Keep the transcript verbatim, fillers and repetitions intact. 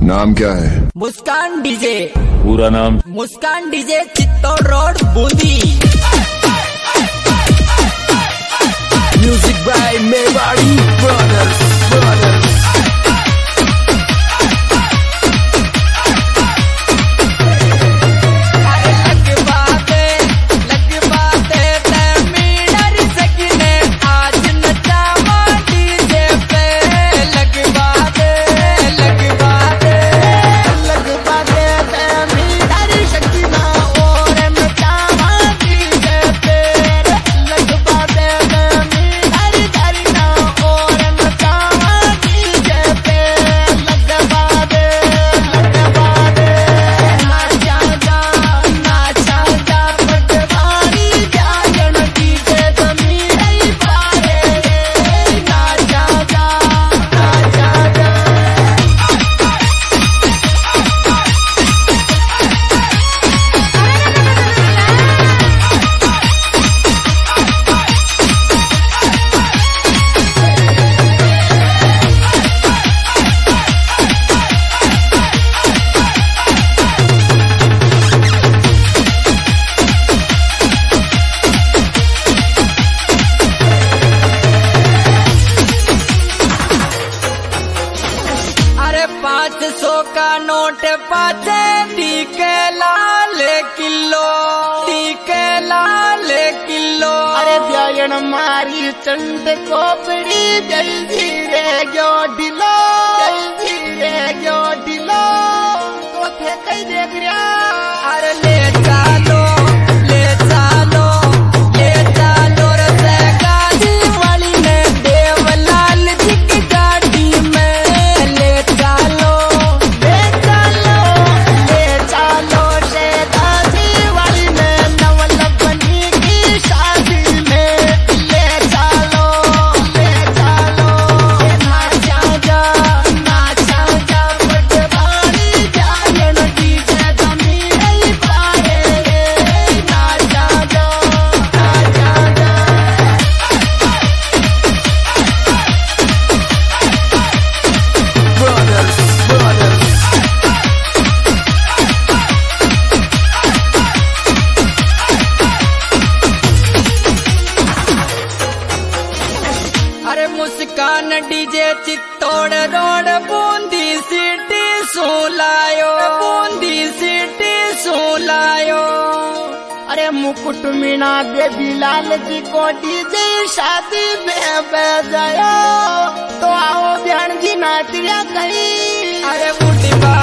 नाम क्या है? मुस्कान डीजे। पूरा नाम? Muskan DJ, Chittor road, Bundi. Music by Mewari brothers brothers. पाँच सौ का नोट पाचे टीके लाल किलो, टीके लाल किलो। अरे ब्यायन मारी चंद कोपड़ी जल्दी रे गयो ढिलो, जल्दी रे गयो ढिलो। तो थे कई देख रहा। अरे ले चालो ले चालो ले चालो रसे गाड़ी वाली ने देवलाल जी की गाड़ी में ले चालो। अरे Muskan DJ, Chittor road, Bundi city सोलायो, बूंदी सिटी सोलायो। अरे मुकुट मीना बेबी लाल जी को डीजे शादी में बजायो। तो आओ बहन जी नाच लिया कहीं। अरे मुटिबा